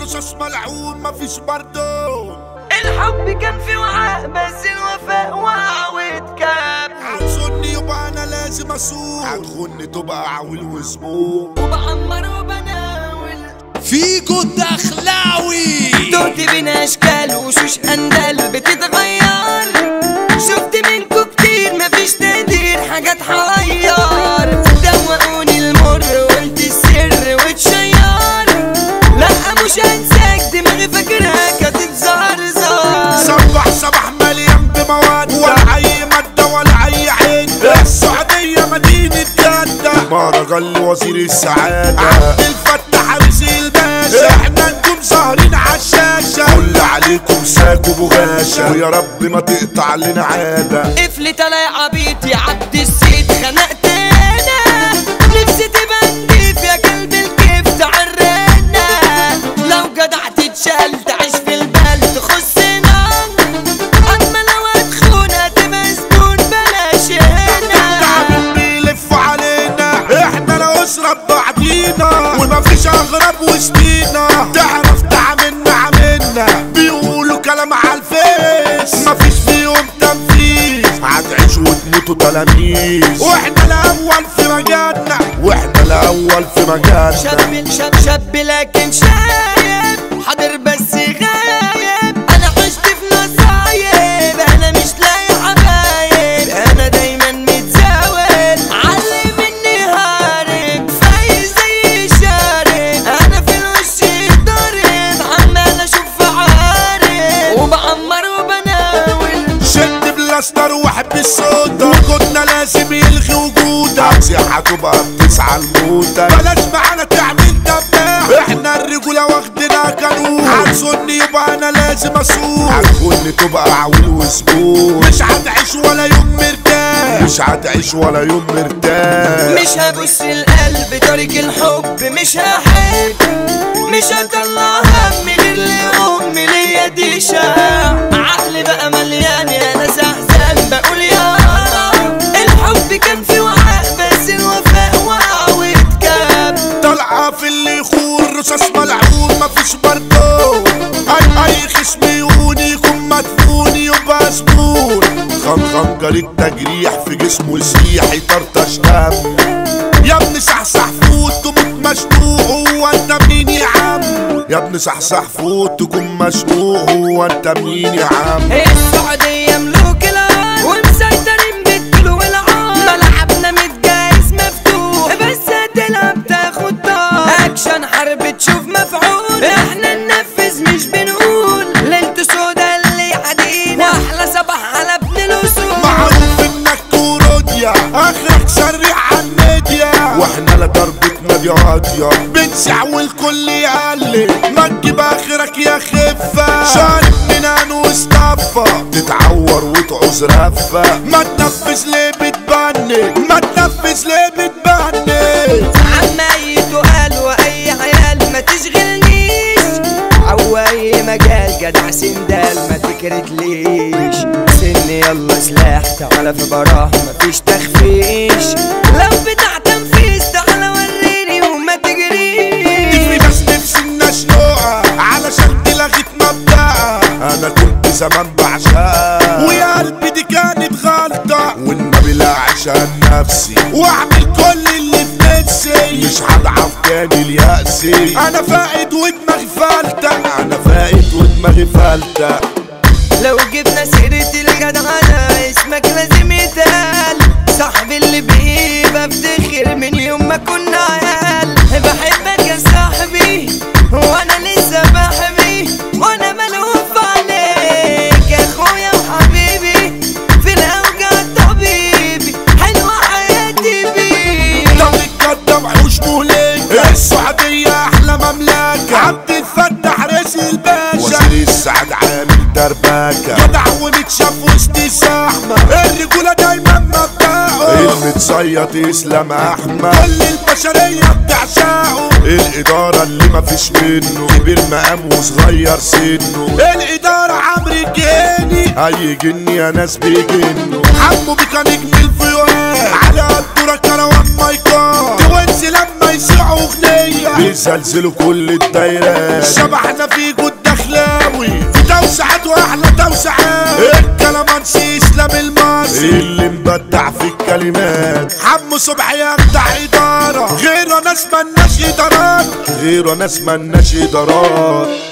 رصاص ملعون مفيش برضه. الحب كان في وعاء بس الوفاء وقع واتكب. هتظني يبقى انا لازم اسوق، هتخني تبقى عويل وزبون، وبعمر وبناول فيكو الدخلاوي. تهت بين اشكال وشوش اندال بتتغير. شفت منكو كتير مفيش تقدير، حاجات حغير. دوقوني المر وقلت السر واتشير. لا مش هنساك دماغي فاكراك هتتزرزر. صباح مليان بمواد، ولا اي مادة ولا اي عين. السعودية مدينة جدة، مهرجان لوزير السعادة عبد الفتاح رزق الباشا. احنا نكون سهرين عالشاشة، كل عليكم ساكو بغاشة، ويا رب ما تقطع لنا عادة. قفل طالع عبيط يا عبد السيد خنقت انا. نفسي تبقى نضيف يا كلب الكيف تعرنا. لو جدع تتشال تعيش في البال تخصنا. اما لو هتخون هتبقى زبون بلاش هنا. تعبين بيلفوا علينا، احنا الاسرة ببعضينا، ومفيش اغرب وسطينا. تعرف عملنا بيقولوا كلام عالفيس، مفيش فيهم تنفيذ. هتعيشوا وتموتوا تلاميذ، واحنا الاول في مجالنا، واحنا الاول في مجالنا. شاب لكن شايب حاضر بس غايب. انا عشت في نصايب، انا مش لاقي حبايب. انا دايما متزاول علي مني هارب. فايز زي شارب، انا في الوش ضارب. عمال اشوف عارب وبعمر وبناول. شد بلاستر وحب الصوت، وكنا لازم يلغي وجودك. سياحة تبقى بتسعى الموتة، بلاش معانا تعمل دباح. احنا الرجولة واخدنا قانون، هتظني يبقى انا لازم اسوق، هتخني تبقى عويل وزبون. مش هتعيش ولا يوم مرتاح، مش هتعيش ولا يوم مرتاح. مش هبص القلب طريق الحب، مش هحب. مش هطلع همي غير لأمي ليا دي شاع. عقلي بقى مليان يا ناس احزان، بقول يا رب. الحب كان في وعاء بس الوفاء وقع واتكب. طالعة في اللي يخون رصاص ملعون مفيش برضه. اي خصم يهون يكون مدفون يبقى زبون. خنجر التجريح في جسمه يسيح يطرطش دم. يا ابني صحصح فوت تموت مشنوق، هو انت مين يا عم؟ يا ابني صحصح فوت تكون مشنوق، هو انت مين يا عم؟ السعودية ملوك الارض ومسيطرين بالطول والعار. ملعبنا متجهز مفتوح، بس هتلعب تاخد دار. اكشن حرب تشوف مفعول، احنا ننفذ مش بنقول. ليلة سودا اللي عادينا، واحلى صباح على ابن الاصول. معروف انك كوروديا، اخرك سريع عالميديا، واحنا لا ضربتنا دي قاضية. بنسع والكل يقلب، ما تجيب اخرك يا خفة. شارب من انوس طفة، تتعور وتعوز رفة. ما تنفذ ليه بتبني، ما تنفذ ليه بتبني. عمايته قال واي عيال ما تشغلنيش. او اي مجال جدع سندال ما تكرتليش. سني يلا سلاح تعالى في براح مفيش تخفيش. لو بتاع تنفيذ تعالى وريني وما تجريش. في ناس نفسي نشنقها علشان دي لغت مبدأها. انا كنت زمان بعشقها، ويا قلبي دي كانت غلطة، والنبي لا عشان نفسي واعمل كل اللي في نفسي. مش هضعف تاني ليأسي، انا فاقد ودماغي فلتة، انا فاقد ودماغي فلتة. لو جبنا سيرة الجدعنة اسمك لازم يتقال. صاحبي اللي بيه بفتخر من يوم ما كنا عيال. بحبك يا صاحبي وانا لسه بحبي، وانا ملهوف عليك يا اخويا وحبيبي. في الاوجاع طبيبي حلوة حياتي بيك. طب الجدة وحوش مهلكة، السعودية احلى مملكة. عبد الفتاح رزق الباشا، وزير السعد عامل دربكة. جدع ومتشاف وسط الزحمة، الرجولة دايما مبدأه. المتصيط اسلام احمد، كل البشرية بتعشقه. الادارة اللي مفيش منه، كبير مقام وصغير سنه. الادارة عمرو الجاني، اي جن يا ناس بيجنوا. حمو بيكا نجم الفيوان، على الدورة كروان مايكات. توانسي لما يسيعوا اغنية، بيزلزلوا كل الدايرات. شبحنا في جود دخلاوي في توسعات واحلى توسعات. الكلامانسي اسلام المصري اللي مبدع في الكلمات. حمو صبحي يخدع اداره غيره ناس ملناش ادارات. غيره ناس ملناش ادارات.